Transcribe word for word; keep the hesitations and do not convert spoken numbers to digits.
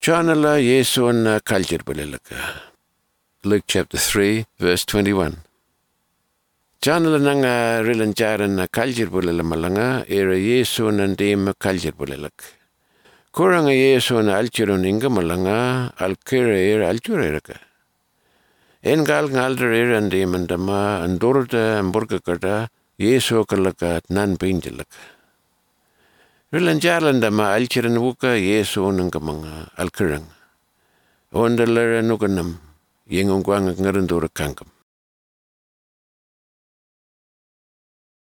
Chanala Yesuan Kaljer Bulilaka. Luke chapter three, verse twenty-one. Chanala nanga rilanjaran Kaljer Bulilamalanga, era Yesuan and Dame Kaljer Bulilak. Kuranga Yesuan Alchirun Ingamalanga, Alkira era Alchureka. Engal ngalder era and Dame and Dama, and Dorda and Burgakata, Yesu Kalaka, Nan Pinjalak. Rilanjarandama Alchiran Wuka, Yesu Nangamanga, Alkirang. Ondalara Nuganam, Yingungwang Narandura Kankam.